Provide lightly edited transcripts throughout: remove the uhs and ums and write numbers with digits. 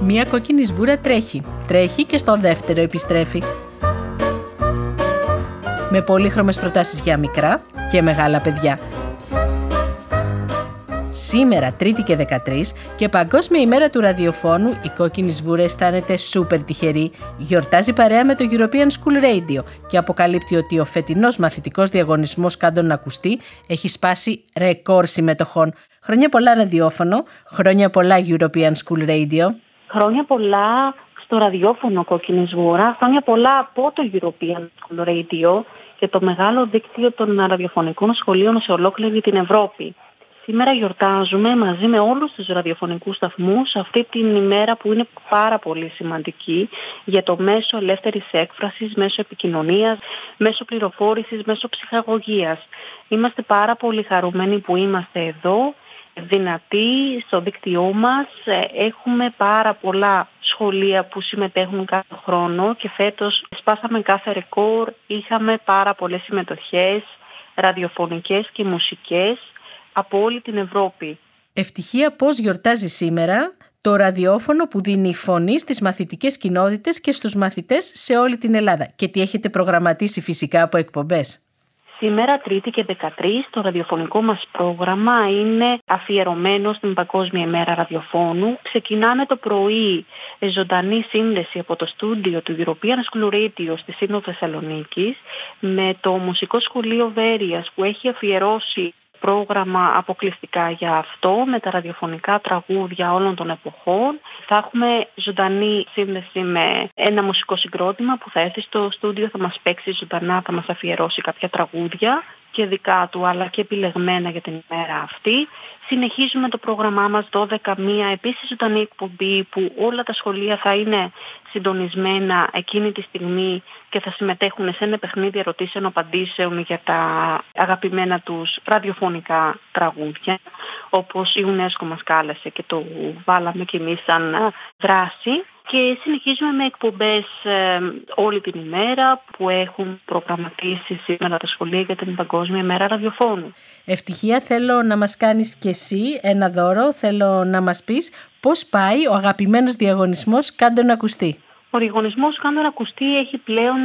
Μία κόκκινη σβούρα τρέχει και στο δεύτερο επιστρέφει. Με πολύχρωμες προτάσεις για μικρά και μεγάλα παιδιά. Σήμερα, 3η και 13 και Παγκόσμια ημέρα του ραδιοφώνου, η κόκκινη σβούρα αισθάνεται σούπερ τυχερή. Γιορτάζει παρέα με το European School Radio και αποκαλύπτει ότι ο φετινός μαθητικός διαγωνισμός «Κάντο να ακουστεί» έχει σπάσει ρεκόρ συμμετοχών. Χρόνια πολλά ραδιόφωνο, χρόνια πολλά European School Radio. Χρόνια πολλά στο ραδιόφωνο Κόκκινη Σβούρα, χρόνια πολλά από το European School Radio και το μεγάλο δίκτυο των ραδιοφωνικών σχολείων σε ολόκληρη την Ευρώπη. Σήμερα γιορτάζουμε μαζί με όλους τους ραδιοφωνικούς σταθμούς αυτή την ημέρα που είναι πάρα πολύ σημαντική για το μέσο ελεύθερης έκφρασης, μέσο επικοινωνίας, μέσο πληροφόρησης, μέσο ψυχαγωγίας. Είμαστε πάρα πολύ χαρούμενοι που είμαστε εδώ, δυνατοί στο δίκτυό μας. Έχουμε πάρα πολλά σχολεία που συμμετέχουν κάθε χρόνο και φέτος σπάσαμε κάθε ρεκόρ. Είχαμε πάρα πολλές συμμετοχές ραδιοφωνικές και μουσικές από όλη την Ευρώπη. Ευτυχία πώς γιορτάζει σήμερα το ραδιόφωνο που δίνει φωνή στις μαθητικές κοινότητες και στους μαθητές σε όλη την Ελλάδα. Και τι έχετε προγραμματίσει φυσικά από εκπομπές. Σήμερα, 3η και 13, το ραδιοφωνικό μας πρόγραμμα είναι αφιερωμένο στην Παγκόσμια ημέρα ραδιοφώνου. Ξεκινάμε το πρωί ζωντανή σύνδεση από το στούντιο του European School Radio στη Σύνοδο Θεσσαλονίκης με το Μουσικό Σχολείο Βέρειας που έχει αφιερώσει πρόγραμμα αποκλειστικά για αυτό, με τα ραδιοφωνικά τραγούδια όλων των εποχών. Θα έχουμε ζωντανή σύνδεση με ένα μουσικό συγκρότημα που θα έρθει στο στούντιο, θα μας παίξει ζωντανά, θα μας αφιερώσει κάποια τραγούδια και δικά του, αλλά και επιλεγμένα για την ημέρα αυτή. Συνεχίζουμε το πρόγραμμά μας 12-1, επίσης ζωντανή εκπομπή που όλα τα σχολεία θα είναι συντονισμένα εκείνη τη στιγμή και θα συμμετέχουν σε ένα παιχνίδι ερωτήσεων-απαντήσεων για τα αγαπημένα τους ραδιοφωνικά τραγούδια, όπως η UNESCO μας κάλεσε και το βάλαμε κι εμείς σαν δράση. Και συνεχίζουμε με εκπομπές όλη την ημέρα που έχουν προγραμματίσει σήμερα τα σχολεία για την Παγκόσμια ημέρα ραδιοφώνου. Ευτυχία, θέλω να μας κάνεις κι εσύ ένα δώρο, θέλω να μας πεις πώς πάει ο αγαπημένος διαγωνισμός «Κάντο να ακουστεί». Ο διαγωνισμός «Κάντο να ακουστεί» έχει πλέον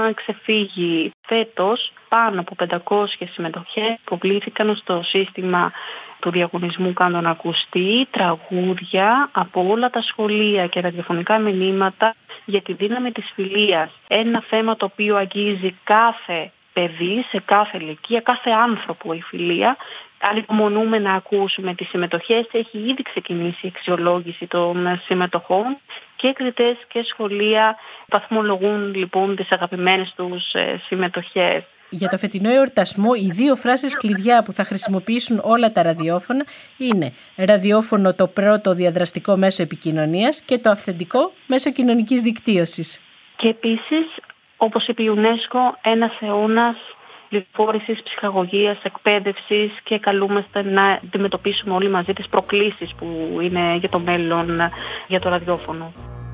ξεφύγει. Φέτος πάνω από 500 συμμετοχές υποβλήθηκαν στο σύστημα του διαγωνισμού «Κάντο να ακουστεί», τραγούδια από όλα τα σχολεία και ραδιοφωνικά μηνύματα για τη δύναμη της φιλίας. Ένα θέμα το οποίο αγγίζει κάθε παιδί, σε κάθε ηλικία, κάθε άνθρωπο η φιλία. Ανυπομονούμε να ακούσουμε τις συμμετοχές. Έχει ήδη ξεκινήσει η αξιολόγηση των συμμετοχών και κριτές και σχολεία βαθμολογούν λοιπόν τις αγαπημένες τους συμμετοχές. Για το φετινό εορτασμό, οι 2 φράσεις κλειδιά που θα χρησιμοποιήσουν όλα τα ραδιόφωνα είναι ραδιόφωνο, το πρώτο διαδραστικό μέσο επικοινωνίας, και το αυθεντικό μέσο κοινωνικής δικτύωσης. Και επίσης, όπως είπε η UNESCO, ένας αιώνας πληροφόρησης, ψυχαγωγίας, εκπαίδευσης και καλούμαστε να αντιμετωπίσουμε όλοι μαζί τις προκλήσεις που είναι για το μέλλον για το ραδιόφωνο.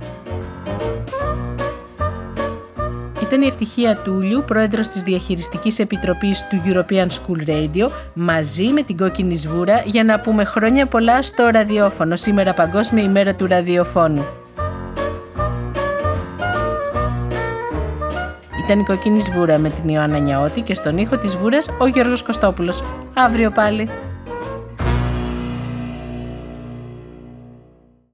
Ήταν η Ευτυχία Τούλιου, πρόεδρος της Διαχειριστικής Επιτροπής του European School Radio, μαζί με την Κόκκινη Σβούρα για να πούμε χρόνια πολλά στο ραδιόφωνο, σήμερα Παγκόσμια ημέρα του ραδιοφώνου. Ήταν η Κόκκινη Σβούρα με την Ιωάννα Νιαώτη και στον ήχο της Σβούρας ο Γιώργος Κωστόπουλος. Αύριο πάλι.